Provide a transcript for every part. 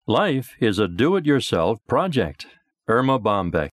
Life is a do-it-yourself project. Erma Bombeck.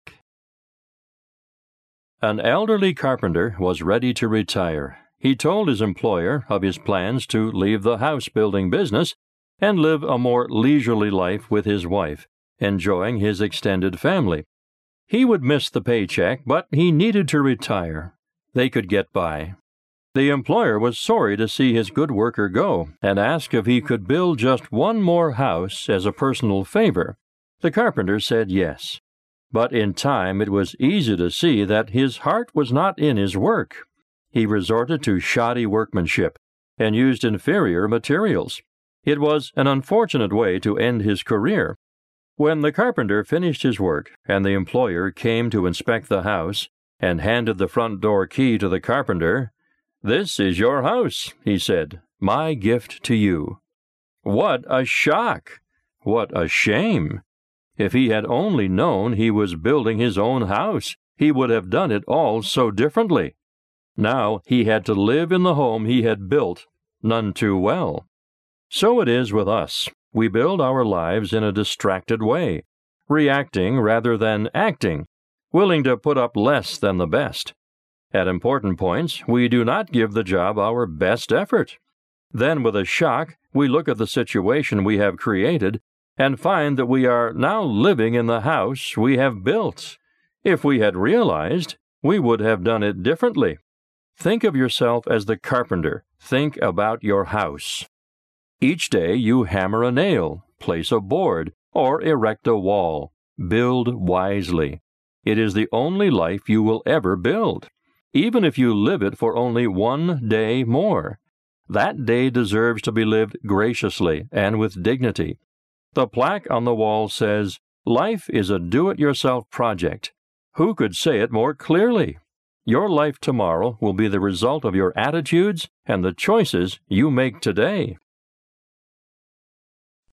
An elderly carpenter was ready to retire. He told his employer of his plans to leave the house-building business and live a more leisurely life with his wife, enjoying his extended family. He would miss the paycheck, but he needed to retire. They could get by. The employer was sorry to see his good worker go and asked if he could build just one more house as a personal favor. The carpenter said yes. But in time it was easy to see that his heart was not in his work. He resorted to shoddy workmanship and used inferior materials. It was an unfortunate way to end his career. When the carpenter finished his work and the employer came to inspect the house and handed the front door key to the carpenter, "This is your house," he said, "my gift to you." What a shock! What a shame! If he had only known he was building his own house, he would have done it all so differently. Now he had to live in the home he had built none too well. So it is with us. We build our lives in a distracted way, reacting rather than acting, willing to put up less than the best. At important points, we do not give the job our best effort. Then, with a shock, we look at the situation we have created and find that we are now living in the house we have built. If we had realized, we would have done it differently. Think of yourself as the carpenter. Think about your house. Each day you hammer a nail, place a board, or erect a wall. Build wisely. It is the only life you will ever build. Even if you live it for only one day more, that day deserves to be lived graciously and with dignity. The plaque on the wall says, "Life is a do-it-yourself project." Who could say it more clearly? Your life tomorrow will be the result of your attitudes and the choices you make today.